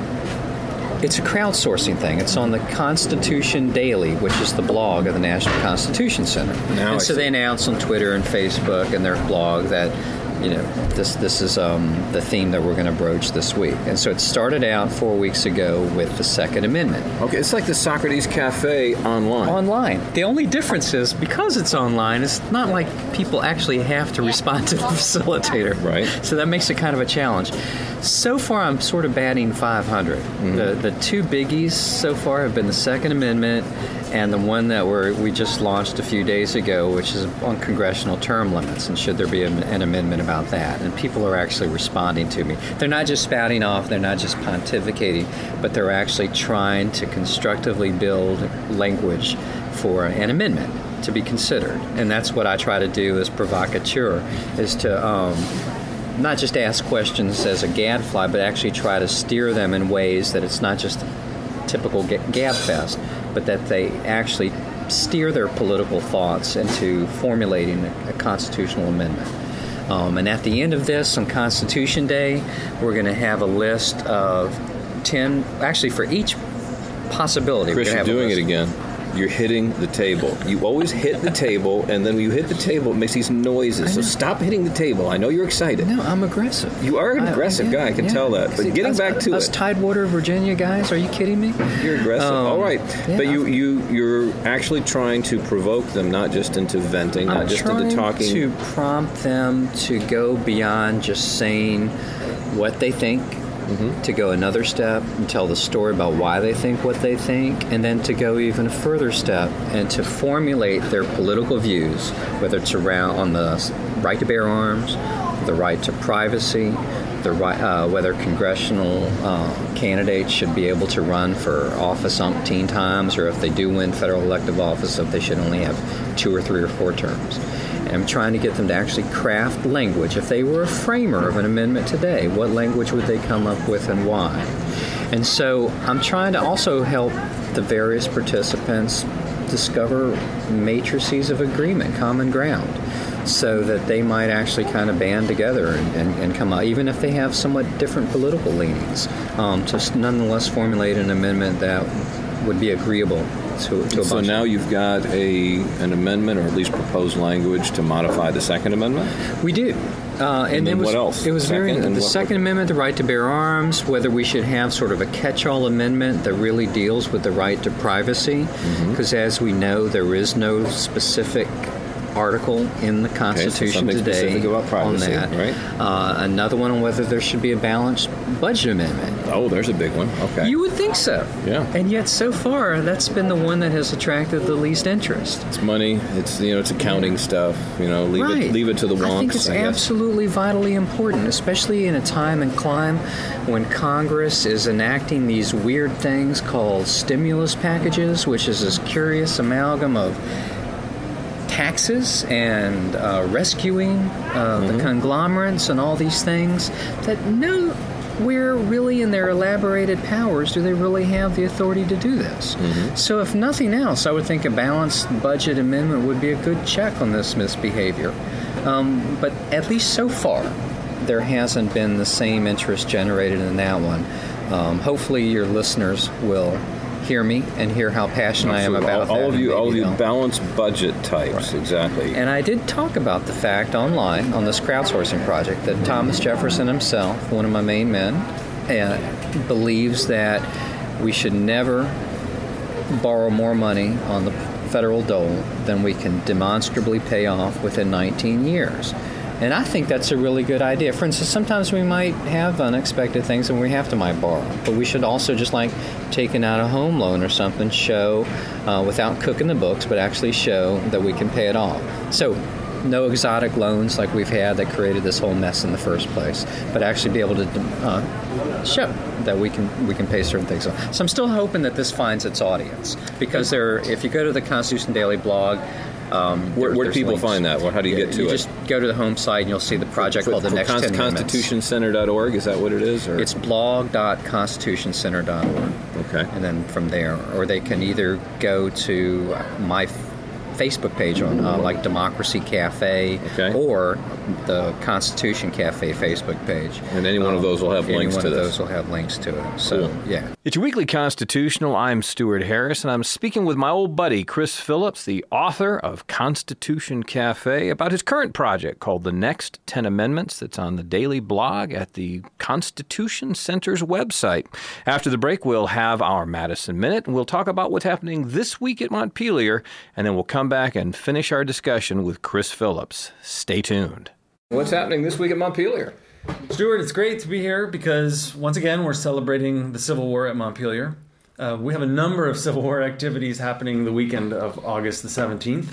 It's a crowdsourcing thing. It's on the Constitution Daily, which is the blog of the National Constitution Center. Now I and so see. they announce on Twitter and Facebook and their blog that, you know, this this is um, the theme that we're going to broach this week. And so it started out four weeks ago with the Second Amendment. Okay, it's like the Socrates Cafe online. Online. The only difference is, because it's online, it's not like people actually have to respond to the facilitator. Right. So that makes it kind of a challenge. So far, I'm sort of batting five hundred. Mm-hmm. The the two biggies so far have been the Second Amendment and the one that we're, we just launched a few days ago, which is on congressional term limits, and should there be a, an amendment about that. And people are actually responding to me. They're not just spouting off, they're not just pontificating, but they're actually trying to constructively build language for an amendment to be considered. And that's what I try to do as provocateur, is to um, not just ask questions as a gadfly, but actually try to steer them in ways that it's not just typical ga- gabfest, but that they actually steer their political thoughts into formulating a, a constitutional amendment. Um, and at the end of this, on Constitution Day, we're going to have a list of ten, actually for each possibility. Chris, we're you're gonna have a doing it list. again. You're hitting the table. You always hit the table, and then when you hit the table, it makes these noises. So know. stop hitting the table. I know you're excited. No, I'm aggressive. You are an I- aggressive yeah, guy. I can yeah. tell that. But See, getting us- back to us it. Tidewater, Virginia guys, are you kidding me? You're aggressive. Um, All right. yeah, but you, I'm- you, you're actually trying to provoke them, not just into venting, I'm not just trying into talking. to prompt them to go beyond just saying what they think, Mm-hmm. to go another step and tell the story about why they think what they think, and then to go even a further step and to formulate their political views, whether it's around on the right to bear arms, the right to privacy, the right, uh, whether congressional uh, candidates should be able to run for office umpteen times, or if they do win federal elective office, if they should only have two or three or four terms. And I'm trying to get them to actually craft language. If they were a framer of an amendment today, what language would they come up with and why? And so I'm trying to also help the various participants discover matrices of agreement, common ground, so that they might actually kind of band together and, and, and come out, even if they have somewhat different political leanings, um, to nonetheless formulate an amendment that would be agreeable to, to a So bunch now of you've got a an amendment, or at least proposed language, to modify the Second Amendment? We do. Uh, and And then it was, what else? It was very Second, and the what- Second Amendment, the right to bear arms, whether we should have sort of a catch-all amendment that really deals with the right to privacy, because as we know, there is no specific article in the Constitution something today specific about privacy, on that. right? Uh, another one on whether there should be a balanced budget amendment. Oh, there's a big one. Okay. You would think so. Yeah. And yet, so far, that's been the one that has attracted the least interest. It's money. It's you know, it's accounting stuff. You know, leave Right. it leave it to the wonks. I think it's I guess. absolutely vitally important, especially in a time and climb when Congress is enacting these weird things called stimulus packages, which is this curious amalgam of taxes and uh, rescuing uh, Mm-hmm. the conglomerates and all these things that nowhere really in their elaborated powers do they really have the authority to do this. Mm-hmm. So if nothing else, I would think a balanced budget amendment would be a good check on this misbehavior. Um, but at least so far, there hasn't been the same interest generated in that one Um, hopefully your listeners will hear me and hear how passionate I am about all, that. all of you, all of you know. balanced budget types, Right. exactly. And I did talk about the fact online on this crowdsourcing project that Thomas Jefferson himself, one of my main men, uh, believes that we should never borrow more money on the federal dole than we can demonstrably pay off within nineteen years. And I think that's a really good idea. For instance, sometimes we might have unexpected things and we have to might borrow. But we should also, just like taking out a home loan or something, show, uh, without cooking the books, but actually show that we can pay it off. So no exotic loans like we've had that created this whole mess in the first place, but actually be able to uh, show that we can we can pay certain things off. So I'm still hoping that this finds its audience, because there, if you go to the Constitution Daily blog, Um, where, there, where do people links. find that? Well, how do you yeah, get to you it? just go to the home site and you'll see the project For, called the for Next Const- ten Amendments. constitution center dot org, is that what it is? Or? It's blog dot constitution center dot org. Okay. And then from there, or they can either go to my Facebook page on uh, like Democracy Cafe, Okay. or the Constitution Cafe Facebook page. And any one of those will have Any links one to of this. those will have links to it. So, Cool. yeah. It's your weekly Constitutional. I'm Stuart Harris, and I'm speaking with my old buddy Chris Phillips, the author of Constitution Cafe, about his current project called The Next ten Amendments that's on the daily blog at the Constitution Center's website. After the break, we'll have our Madison Minute, and we'll talk about what's happening this week at Montpelier, and then we'll come back and finish our discussion with Chris Phillips. Stay tuned. What's happening this week at Montpelier? Stuart, it's great to be here because, once again, we're celebrating the Civil War at Montpelier. Uh, we have a number of Civil War activities happening the weekend of August the seventeenth.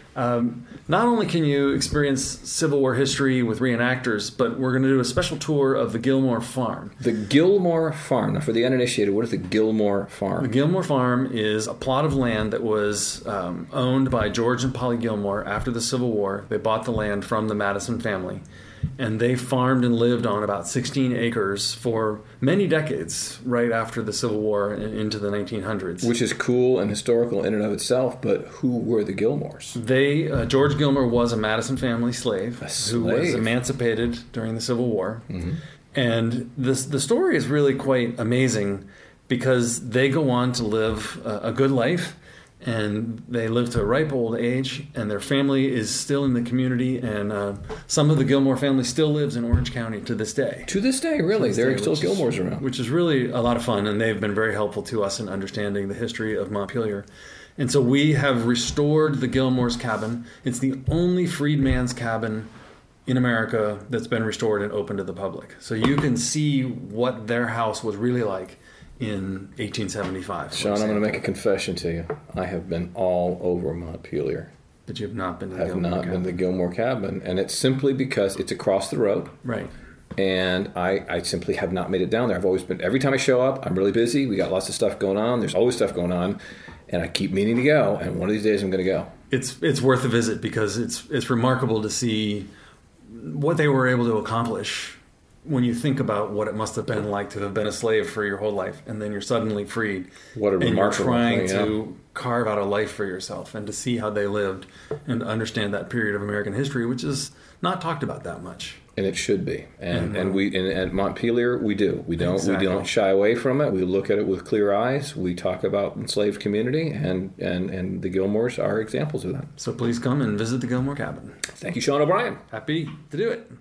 Um, not only can you experience Civil War history with reenactors, but we're going to do a special tour of the Gilmore Farm. The Gilmore Farm. Now, for the uninitiated, what is the Gilmore Farm? The Gilmore Farm is a plot of land that was um, owned by George and Polly Gilmore after the Civil War. They bought the land from the Madison family, and they farmed and lived on about sixteen acres for many decades right after the Civil War and into the nineteen hundreds. Which is cool and historical in and of itself, but who were the Gilmores? They uh, George Gilmore was a Madison family slave, A who was slave. emancipated during the Civil War. Mm-hmm. And this the story is really quite amazing because they go on to live a, a good life, and they live to a ripe old age, and their family is still in the community, and uh, some of the Gilmore family still lives in Orange County to this day. To this day, really. This There day, are still which is- Gilmores around. Which is really a lot of fun, and they've been very helpful to us in understanding the history of Montpelier. And so we have restored the Gilmore's cabin. It's the only freedman's cabin in America that's been restored and open to the public. So you can see what their house was really like in eighteen seventy-five. for Sean, I'm going to example. make a confession to you. I have been all over Montpelier. But you have not been to the I have Gilmore not cabin. been to the Gilmore Cabin, and it's simply because it's across the road. Right. And I, I simply have not made it down there. I've always been, every time I show up, I'm really busy. We got lots of stuff going on. There's always stuff going on. And I keep meaning to go. And one of these days I'm going to go. It's it's worth a visit because it's it's remarkable to see what they were able to accomplish when you think about what it must have been like to have been a slave for your whole life, and then you're suddenly freed. What a and you're remarkable trying thing, to carve out a life for yourself, and to see how they lived, and to understand that period of American history, which is not talked about that much. And it should be. And Mhm. and we and at Montpelier we do. We don't Exactly. we don't shy away from it. We look at it with clear eyes. We talk about enslaved community, and, and, and the Gilmores are examples of that. So please come and visit the Gilmore Cabin. Thank you, Sean O'Brien. Happy to do it.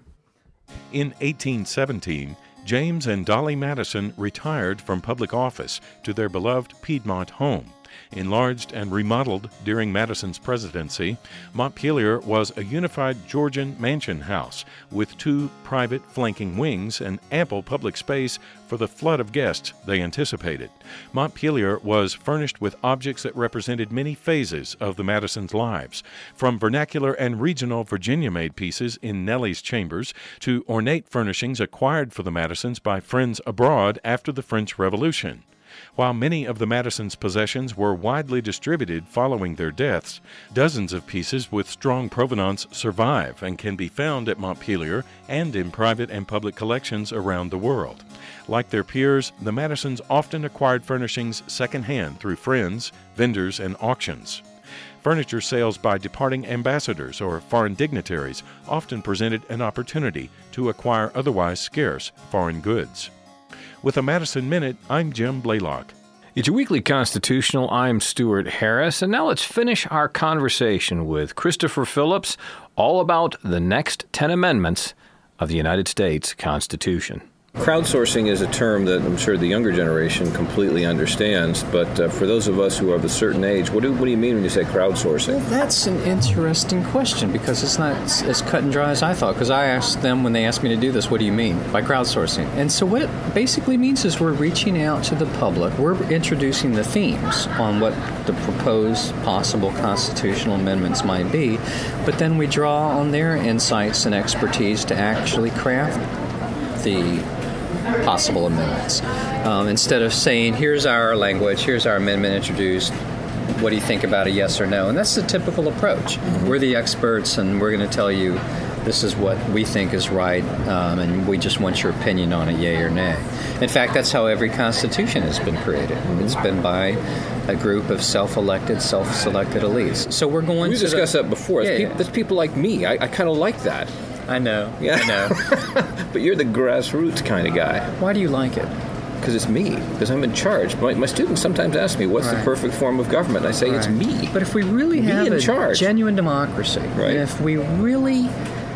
In eighteen seventeen, James and Dolly Madison retired from public office to their beloved Piedmont home. Enlarged and remodeled during Madison's presidency, Montpelier was a unified Georgian mansion house with two private flanking wings and ample public space for the flood of guests they anticipated. Montpelier was furnished with objects that represented many phases of the Madisons' lives, from vernacular and regional Virginia-made pieces in Nellie's chambers to ornate furnishings acquired for the Madisons by friends abroad after the French Revolution. While many of the Madisons' possessions were widely distributed following their deaths, dozens of pieces with strong provenance survive and can be found at Montpelier and in private and public collections around the world. Like their peers, the Madisons often acquired furnishings secondhand through friends, vendors, and auctions. Furniture sales by departing ambassadors or foreign dignitaries often presented an opportunity to acquire otherwise scarce foreign goods. With a Madison Minute, I'm Jim Blaylock. It's your weekly Constitutional. I'm Stuart Harris, and now let's finish our conversation with Christopher Phillips all about the next ten amendments of the United States Constitution. Crowdsourcing is a term that I'm sure the younger generation completely understands, but uh, for those of us who are of a certain age, what do, what do you mean when you say crowdsourcing? Well, that's an interesting question because it's not as cut and dry as I thought. Because I asked them when they asked me to do this, what do you mean by crowdsourcing? And so what it basically means is we're reaching out to the public. We're introducing the themes on what the proposed possible constitutional amendments might be, but then we draw on their insights and expertise to actually craft the possible amendments. Um, instead of saying, here's our language, here's our amendment introduced, what do you think about a yes or no? And that's the typical approach. Mm-hmm. We're the experts, and we're going to tell you this is what we think is right, um, and we just want your opinion on it, yay or nay. In fact, that's how every constitution has been created. Mm-hmm. It's been by a group of self-elected, self-selected elites. So we're going we to... We discussed the, that before. Yeah, There's, yeah. people, there's people like me. I, I kind of like that. I know. Yeah. I know. But you're the grassroots kind of guy. Why do you like it? Because it's me. Because I'm in charge. My, my students sometimes ask me, what's right. the perfect form of government? I say, right. it's me. But if we really me have in a charge. genuine democracy, right. and if we really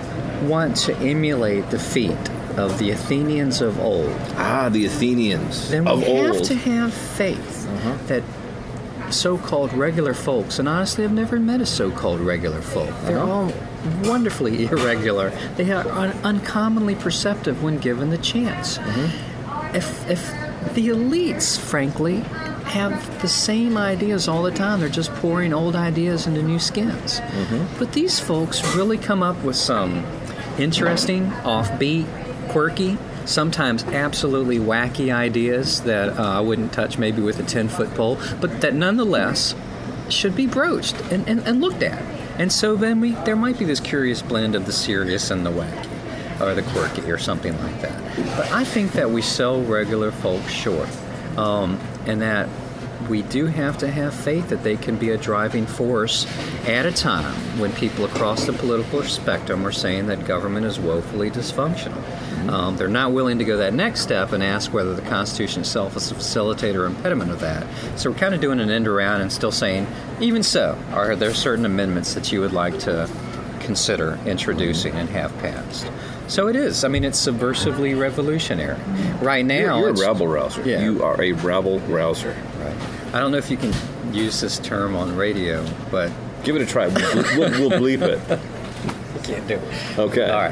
want to emulate the feat of the Athenians of old... Ah, the Athenians then we of have old. to have faith uh-huh. that so-called regular folks, and honestly I've never met a so-called regular folk. They're uh-huh. all wonderfully irregular. They are un- uncommonly perceptive when given the chance. Mm-hmm. If, if the elites, frankly, have the same ideas all the time, they're just pouring old ideas into new skins. Mm-hmm. But these folks really come up with some interesting, offbeat, quirky, sometimes absolutely wacky ideas that uh, I wouldn't touch maybe with a ten-foot pole, but that nonetheless should be broached and, and, and looked at. And so then we there might be this curious blend of the serious and the wacky, or the quirky, or something like that. But I think that we sell regular folks short, um, and that we do have to have faith that they can be a driving force at a time when people across the political spectrum are saying that government is woefully dysfunctional. Mm-hmm. Um, they're not willing to go that next step and ask whether the Constitution itself is a facilitator or impediment of that. So we're kind of doing an end around and still saying, even so, are there certain amendments that you would like to consider introducing and have passed? So it is. I mean, it's subversively revolutionary. Right now... You're, you're it's, a rabble-rouser. Yeah. You are a rabble-rouser. Right. I don't know if you can use this term on radio, but... Give it a try. We'll, we'll, we'll bleep it. Can't do it. Okay. All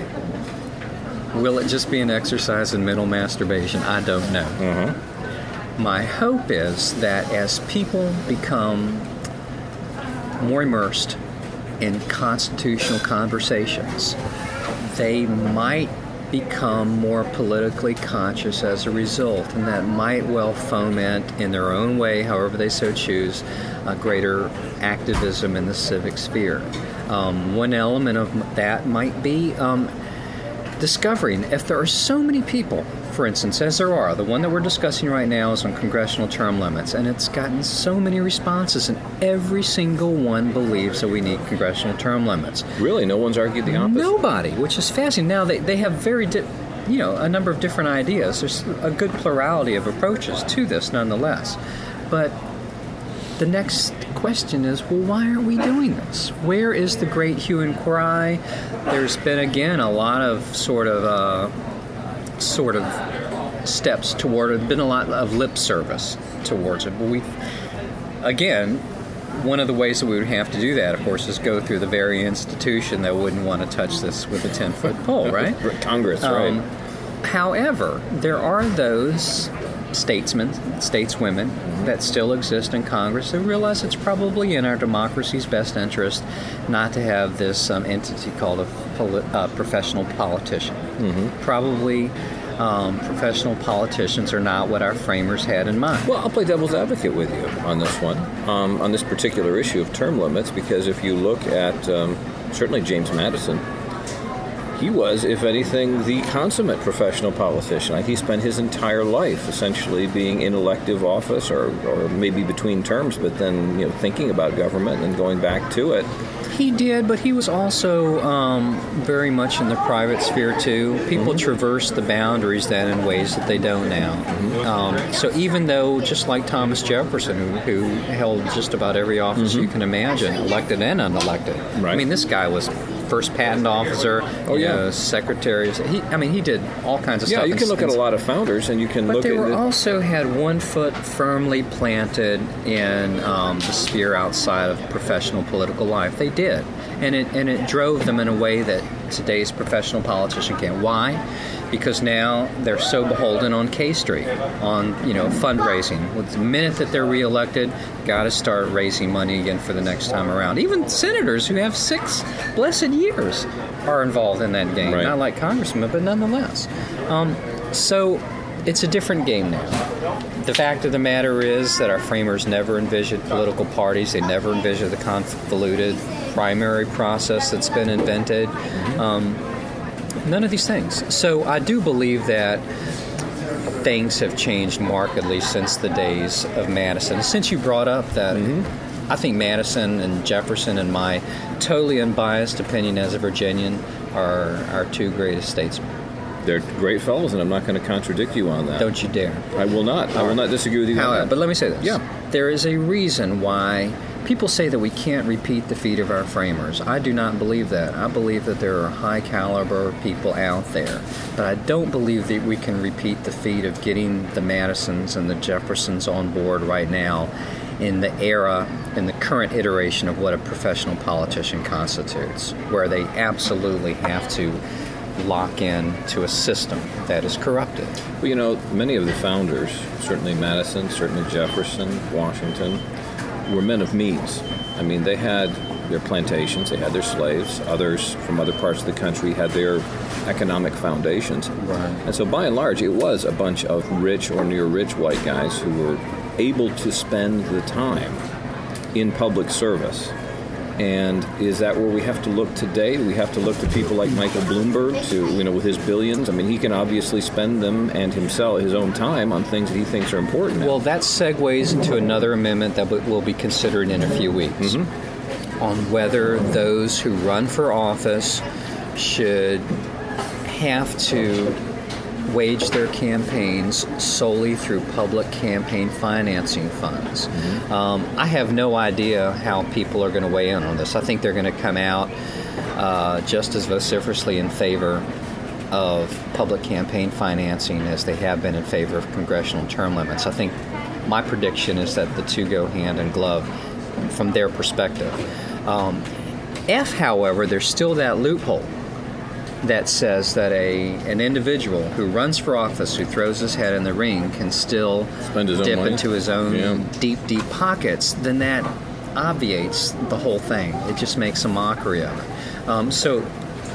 right. Will it just be an exercise in mental masturbation? I don't know. Uh-huh. My hope is that as people become more immersed in constitutional conversations, they might become more politically conscious as a result, and that might well foment in their own way, however they so choose, a greater activism in the civic sphere. Um, one element of that might be um, discovering if there are so many people, for instance, as there are, the one that we're discussing right now is on congressional term limits, and it's gotten so many responses, and every single one believes that we need congressional term limits. Really? No one's argued the opposite? Nobody, which is fascinating. Now, they, they have very, di- you know, a number of different ideas. There's a good plurality of approaches to this, nonetheless. But the next question is, well, why aren't we doing this? Where is the great hue and cry? There's been, again, a lot of sort of... Uh, sort of steps toward it. Been a lot of lip service towards it. But we, again, one of the ways that we would have to do that, of course, is go through the very institution that wouldn't want to touch this with a ten-foot pole, right? Congress, um, right. However, there are those statesmen, stateswomen, mm-hmm. that still exist in Congress who realize it's probably in our democracy's best interest not to have this um, entity called a poli- uh, professional politician. Mm-hmm. Probably um, professional politicians are not what our framers had in mind. Well, I'll play devil's advocate with you on this one, um, on this particular issue of term limits, because if you look at um, certainly James Madison, he was, if anything, the consummate professional politician. He spent his entire life essentially being in elective office, or, or maybe between terms, but then you know thinking about government and going back to it. He did, but he was also um, very much in the private sphere, too. People mm-hmm. traverse the boundaries then in ways that they don't now. Mm-hmm. Um, so even though, just like Thomas Jefferson, who, who held just about every office mm-hmm. you can imagine, elected and unelected. Right. I mean, this guy was first patent officer, oh, yeah. know, secretary. He, I mean, he did all kinds of yeah, stuff. Yeah, you can look at a lot of founders, and you can but look at... But they were the, also had one foot firmly planted in um, the sphere outside of professional political life. They did. And it and it drove them in a way that today's professional politician can't. Why? Because now they're so beholden on K Street, on you know fundraising. With the minute that they're reelected, got to start raising money again for the next time around. Even senators who have six blessed years are involved in that game. Right. Not like congressmen, but nonetheless. Um, so it's a different game now. The fact of the matter is that our framers never envisioned political parties. They never envisioned the convoluted primary process that's been invented. Mm-hmm. Um, none of these things. So I do believe that things have changed markedly since the days of Madison. Since you brought up that, mm-hmm. I think Madison and Jefferson, in my totally unbiased opinion as a Virginian, are our two greatest statesmen. They're great fellows, and I'm not going to contradict you on that. Don't you dare. I will not. I will not disagree with you on that. But let me say this. Yeah. There is a reason why people say that we can't repeat the feat of our framers. I do not believe that. I believe that there are high-caliber people out there. But I don't believe that we can repeat the feat of getting the Madisons and the Jeffersons on board right now in the era, in the current iteration of what a professional politician constitutes, where they absolutely have to lock in to a system that is corrupted. Well, you know, many of the founders, certainly Madison, certainly Jefferson, Washington, were men of means. I mean, they had their plantations, they had their slaves. Others from other parts of the country had their economic foundations. Right. And so by and large, it was a bunch of rich or near-rich white guys who were able to spend the time in public service. And is that where we have to look today? We have to look to people like Michael Bloomberg, to you know, with his billions. I mean, he can obviously spend them and himself his own time on things that he thinks are important. Well, that segues into another amendment that will be considered in a few weeks mm-hmm. on whether those who run for office should have to wage their campaigns solely through public campaign financing funds. Mm-hmm. Um, I have no idea how people are going to weigh in on this. I think they're going to come out uh, just as vociferously in favor of public campaign financing as they have been in favor of congressional term limits. I think my prediction is that the two go hand in glove from their perspective. Um, F, however, there's still that loophole that says that a an individual who runs for office, who throws his head in the ring, can still spend his dip own into his own yeah. deep, deep pockets, then that obviates the whole thing. It just makes a mockery of it. Um, so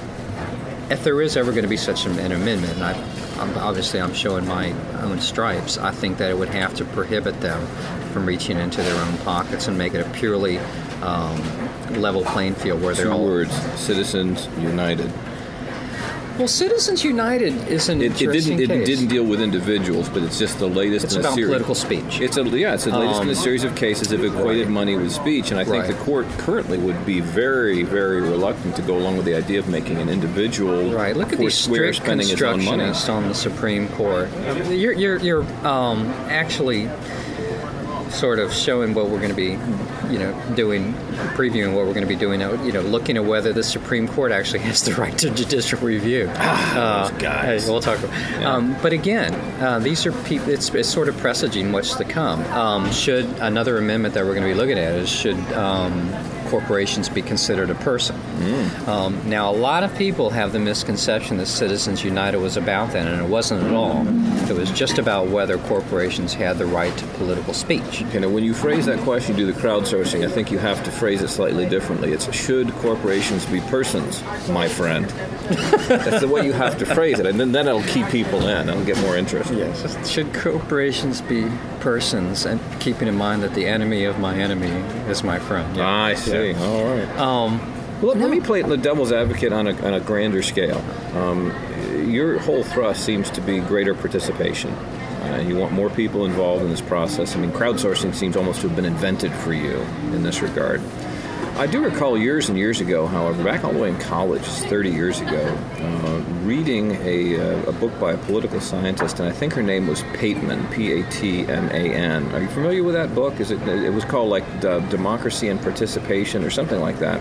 if there is ever going to be such an, an amendment, and I, I'm, obviously I'm showing my own stripes, I think that it would have to prohibit them from reaching into their own pockets and make it a purely um, level playing field where they're Two all... words, Citizens United. Well, Citizens United is an it, interesting it didn't, case. It didn't deal with individuals, but it's just the latest it's in a about series. political speech. It's a yeah, it's the latest um, in a series of cases that have equated right. money with speech, and I think right. the court currently would be very, very reluctant to go along with the idea of making an individual right. Look at these strict spending his own money on the Supreme Court. You're you're, you're um, actually sort of showing what we're going to be, you know, doing, previewing what we're going to be doing, you know, looking at whether the Supreme Court actually has the right to judicial review. Ah, those guys. Hey, we'll talk about yeah. um, But again, uh, these are people, it's, it's sort of presaging what's to come. Um, should another amendment that we're going to be looking at is should um, corporations be considered a person? Mm. Um, now, a lot of people have the misconception that Citizens United was about that, and it wasn't at all. It was just about whether corporations had the right to political speech. Okay, now when you phrase that question, do the crowdsourcing, I think you have to phrase it slightly differently. It's, should corporations be persons, my friend? That's the way you have to phrase it, and then, then it'll keep people in. It'll get more interest. Yes. Should corporations be persons, and keeping in mind that the enemy of my enemy is my friend? Yeah. I see. Yeah. All right. Um, Well, let me play the devil's advocate on a, on a grander scale. Um, your whole thrust seems to be greater participation. Uh, you want more people involved in this process. I mean, crowdsourcing seems almost to have been invented for you in this regard. I do recall years and years ago, however, back all the way in college, thirty years ago, uh, reading a, uh, a book by a political scientist, and I think her name was Pateman, P A T M A N. Are you familiar with that book? Is it? It was called like uh, Democracy and Participation or something like that.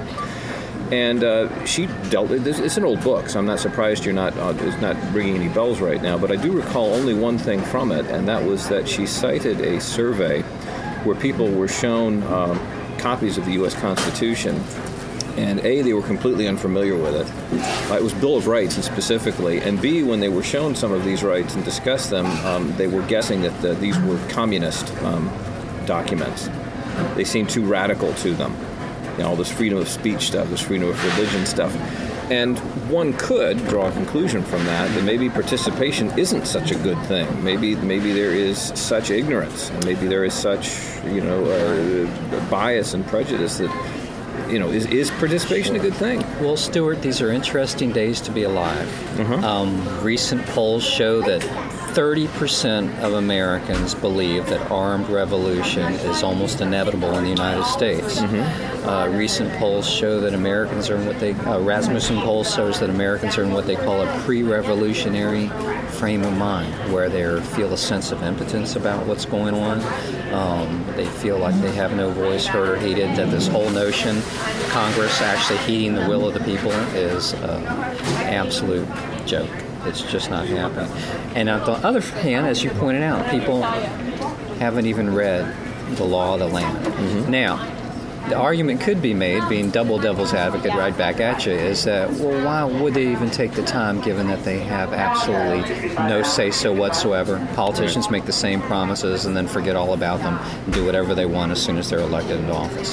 And uh, she dealt. It's an old book, so I'm not surprised you're not. Uh, it's not ringing any bells right now. But I do recall only one thing from it, and that was that she cited a survey where people were shown um, copies of the U S Constitution, and A, they were completely unfamiliar with it. Uh, it was Bill of Rights, and specifically, and B, when they were shown some of these rights and discussed them, um, they were guessing that the, these were communist um, documents. They seemed too radical to them. You know, all this freedom of speech stuff, this freedom of religion stuff. And one could draw a conclusion from that that maybe participation isn't such a good thing. Maybe maybe there is such ignorance, and maybe there is such, you know, uh, bias and prejudice that, you know, is, is participation a good thing? Well, Stuart, these are interesting days to be alive. Uh-huh. Um, recent polls show that thirty percent of Americans believe that armed revolution is almost inevitable in the United States. Mm-hmm. Uh, recent polls show that Americans are in what they, uh, Rasmussen poll shows that Americans are in what they call a pre-revolutionary frame of mind, where they feel a sense of impotence about what's going on. Um, they feel like they have no voice heard or heeded, that this whole notion, Congress actually heeding the will of the people, is uh, an absolute joke. It's just not happening. And on the other hand, as you pointed out, people haven't even read the law of the land. Mm-hmm. Now, the argument could be made, being double devil's advocate right back at you, is that, well, why would they even take the time, given that they have absolutely no say-so whatsoever? Politicians make the same promises and then forget all about them and do whatever they want as soon as they're elected into office.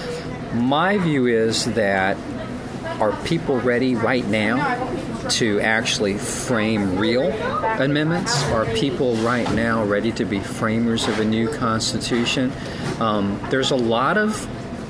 My view is that, are people ready right now to actually frame real amendments? Are people right now ready to be framers of a new Constitution? Um, there's a lot of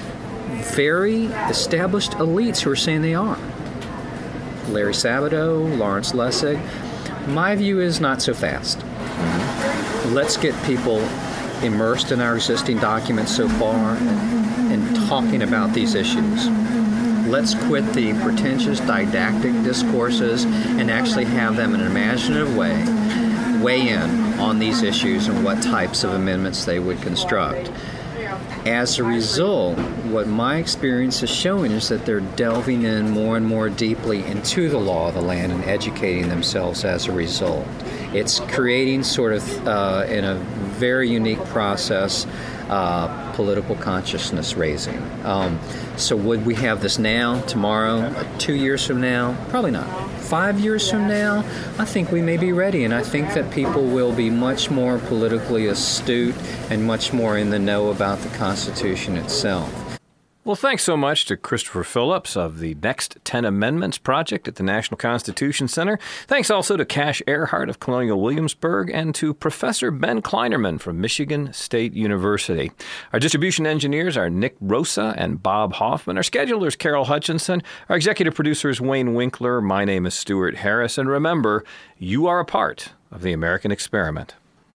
very established elites who are saying they are. Larry Sabato, Lawrence Lessig. My view is not so fast. Mm-hmm. Let's get people immersed in our existing documents so far and, and talking about these issues. Let's quit the pretentious didactic discourses and actually have them in an imaginative way weigh in on these issues and what types of amendments they would construct. As a result, what my experience is showing is that they're delving in more and more deeply into the law of the land and educating themselves as a result. It's creating sort of, uh, in a very unique process, uh, political consciousness raising. Um, so would we have this now, tomorrow, two years from now? Probably not. Five years from now, I think we may be ready, and I think that people will be much more politically astute and much more in the know about the Constitution itself. Well, thanks so much to Christopher Phillips of the Next ten Amendments Project at the National Constitution Center. Thanks also to Cash Earhart of Colonial Williamsburg and to Professor Ben Kleinerman from Michigan State University. Our distribution engineers are Nick Rosa and Bob Hoffman. Our scheduler is Carol Hutchinson. Our executive producer is Wayne Winkler. My name is Stuart Harris. And remember, you are a part of the American experiment.